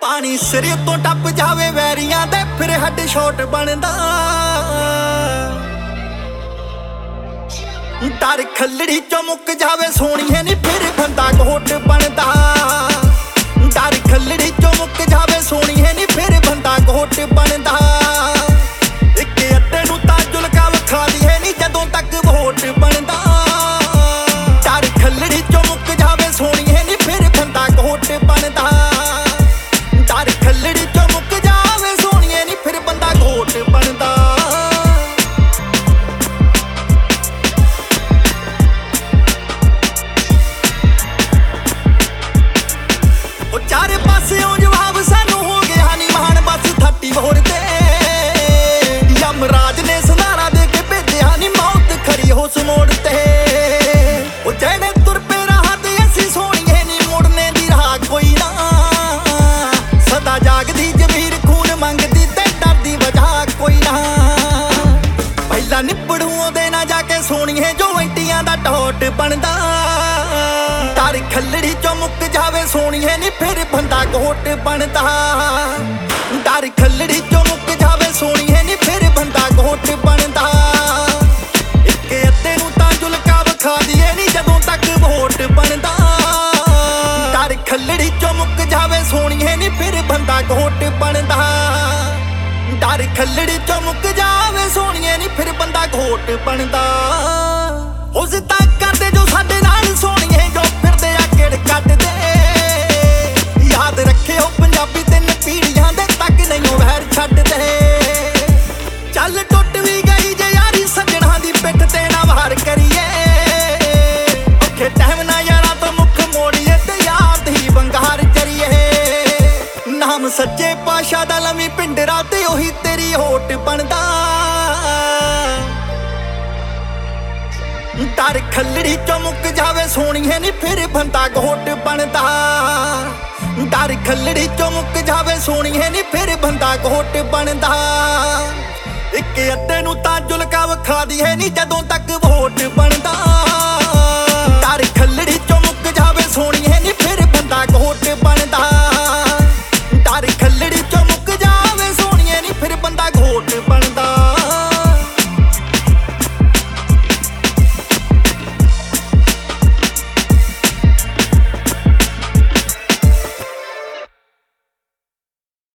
पानी सिर तो टप जावे वैरियां दे फिर हैड शॉट बनदा। डर खल्लड़ी चो मुक जावे सोहणीए नी फिर बंदा घोट बनदा। डर खल्लड़ी चो मुक जावे सोहणीए नी फिर बंदा घोट बनदा। इक अद्दे नूं तां जुलका विखा दीए नी जदों तक वोट बनदा। डर खल्लड़ी चो मुक जावे सोहणीए नी फिर बंदा घोट बनदा। डर खल्लड़ी चो मुक जावे सोहणीए नी फिर बंदा घोट बनदा। चारे पासेओं जवाब सानू हो गया नी महान बस 34 ते। यमराज ने संधारा दे के भेजिया नी मौत खरी हो मोड़ ते। ओ जेड़े तुर पे राह ते असीं सोहणीए नी मुड़ने दी राह कोई ना। सदा जागदी जमीर खून मंगदी ते डरदी वजह कोई ना। पहला निपड़ूओं दे ना जाके सोहणीए जो इंटियां दा टोट बनदा। डर खल्लड़ी चो मुक जावे सोहणीए नी फिर बंदा घोट बनदा। डर खल्लड़ी चो मुक जावे सोहणीए नी फिर बंदा घोट बनदा। इक अद्दे नूं तां जुलका विखा दीए नी जदों तक वोट बनदा। डर खल्लड़ी चो मुक जावे सोहणीए नी फिर बंदा घोट बनदा। डर खल्लड़ी चो मुक जावे सोहणीए नी फिर बंदा घोट बनदा। उस तां करदे जो साडे नाल सोहणीए जो फिरदे आ किड़ कड्डदे। याद रखियो पंजाबी 3 पीढ़ियां दे तक नहीं वैर छड्डदे। चल टुट भी गई जे यारी सज्जणा दी पिठ ते ना वार करिए। औखे टाइम ना यारां तो मुख मोड़िए ते याद ही बंगार करिए। नाम सच्चे पातशाह दा लवी पिंडरा ते ओही तेरी होट बनदा। डर खल्लड़ी चो मुक जावे सोहणीए नी फिर बंदा घोट बनदा। डर खल्लड़ी चो मुक जावे सोहणीए नी फिर बंदा घोट बनदा। इक अद्दे नूं तां जुलका विखा दीए नी जदों तक वोट बनदा।